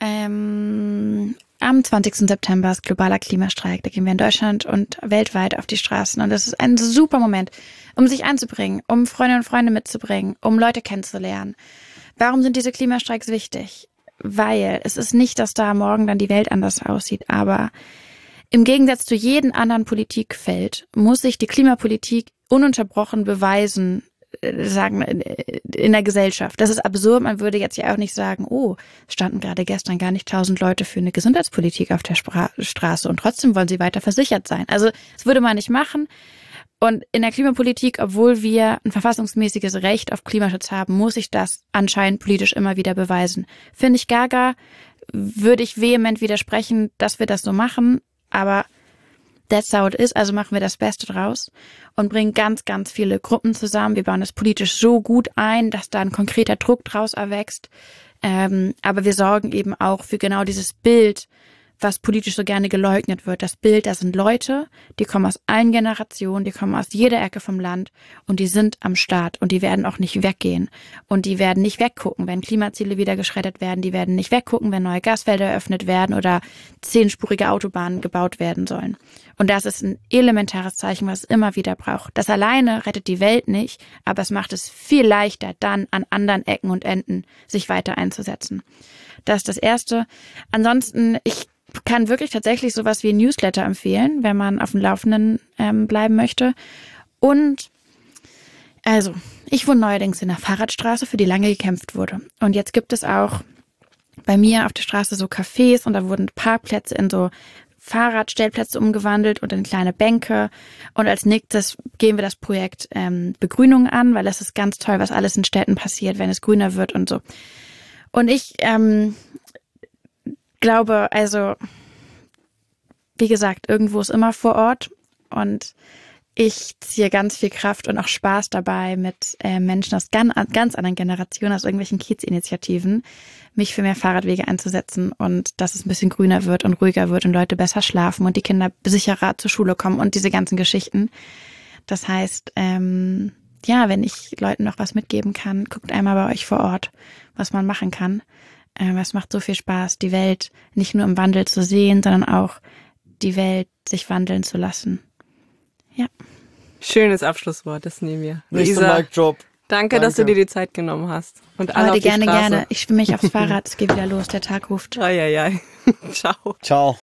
B: ähm, am zwanzigsten September ist globaler Klimastreik. Da gehen wir in Deutschland und weltweit auf die Straßen. Und das ist ein super Moment, um sich einzubringen, um Freundinnen und Freunde mitzubringen, um Leute kennenzulernen. Warum sind diese Klimastreiks wichtig? Weil es ist nicht, dass da morgen dann die Welt anders aussieht, aber im Gegensatz zu jedem anderen Politikfeld muss sich die Klimapolitik ununterbrochen beweisen, sagen, in der Gesellschaft. Das ist absurd. Man würde jetzt ja auch nicht sagen, oh, es standen gerade gestern gar nicht tausend Leute für eine Gesundheitspolitik auf der Spra- Straße und trotzdem wollen sie weiter versichert sein. Also das würde man nicht machen. Und in der Klimapolitik, obwohl wir ein verfassungsmäßiges Recht auf Klimaschutz haben, muss ich das anscheinend politisch immer wieder beweisen. Finde ich gaga, würde ich vehement widersprechen, dass wir das so machen, aber that's how it is, also machen wir das Beste draus und bringen ganz, ganz viele Gruppen zusammen. Wir bauen das politisch so gut ein, dass da ein konkreter Druck draus erwächst. Ähm, aber wir sorgen eben auch für genau dieses Bild, was politisch so gerne geleugnet wird. Das Bild, das sind Leute, die kommen aus allen Generationen, die kommen aus jeder Ecke vom Land und die sind am Start und die werden auch nicht weggehen. Und die werden nicht weggucken, wenn Klimaziele wieder geschreddert werden. Die werden nicht weggucken, wenn neue Gasfelder eröffnet werden oder zehnspurige Autobahnen gebaut werden sollen. Und das ist ein elementares Zeichen, was es immer wieder braucht. Das alleine rettet die Welt nicht, aber es macht es viel leichter, dann an anderen Ecken und Enden sich weiter einzusetzen. Das ist das Erste. Ansonsten, ich kann wirklich tatsächlich sowas wie ein Newsletter empfehlen, wenn man auf dem Laufenden ähm, bleiben möchte. Und also, ich wohne neuerdings in einer Fahrradstraße, für die lange gekämpft wurde. Und jetzt gibt es auch bei mir auf der Straße so Cafés und da wurden Parkplätze in so Fahrradstellplätze umgewandelt und in kleine Bänke. Und als nächstes gehen wir das Projekt ähm, Begrünung an, weil das ist ganz toll, was alles in Städten passiert, wenn es grüner wird und so. Und ich ähm, glaube, also, wie gesagt, irgendwo ist immer vor Ort und ich ziehe ganz viel Kraft und auch Spaß dabei, mit äh, Menschen aus ganz, ganz anderen Generationen, aus irgendwelchen Kiezinitiativen, mich für mehr Fahrradwege einzusetzen und dass es ein bisschen grüner wird und ruhiger wird und Leute besser schlafen und die Kinder sicherer zur Schule kommen und diese ganzen Geschichten. Das heißt, ähm, ja, wenn ich Leuten noch was mitgeben kann, guckt einmal bei euch vor Ort, was man machen kann. Ähm, es macht so viel Spaß, die Welt nicht nur im Wandel zu sehen, sondern auch die Welt sich wandeln zu lassen. Ja.
A: Schönes Abschlusswort, das nehmen wir.
C: Nächster
A: Luisa,
C: Mic drop.
A: danke,
C: Danke,
A: dass du dir die Zeit genommen hast. Und alle
B: Heute
A: auf die
B: gerne,
A: Straße.
B: gerne. Ich schwimme mich aufs Fahrrad, es geht wieder los, der Tag ruft.
A: Ai, ai, ai. Ciao.
C: Ciao.